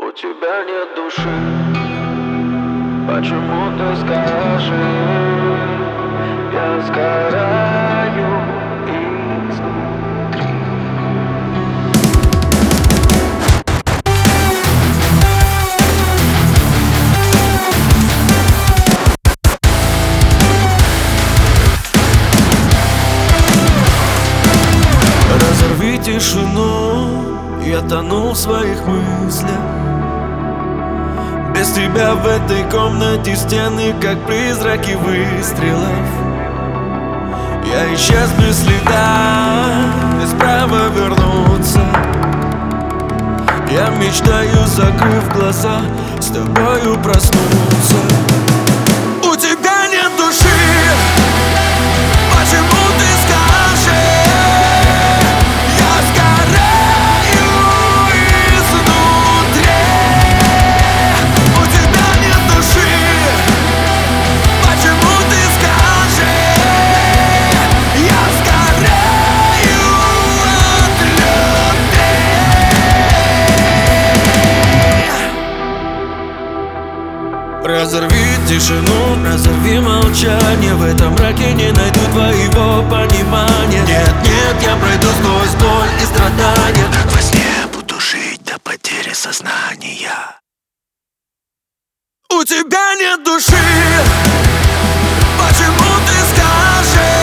У тебя нет души, почему ты скажи? Я сгораю изнутри. Разорви тишину, я тону в своих мыслях. Без тебя в этой комнате стены, как призраки выстрелов. Я исчез без следа, без права вернуться. Я мечтаю, закрыв глаза, с тобою проснуться. У тебя нет души, почему ты скажешь? Я сгораю изнутри. У тебя нет души, почему ты скажешь? Я сгораю от любви. Разорви тишину, разорви молчание. В этом мраке не найду твоего понимания. Нет, нет, я пройду сквозь боль и страдания. Как во сне буду жить до потери сознания. У тебя нет души, почему ты скажешь?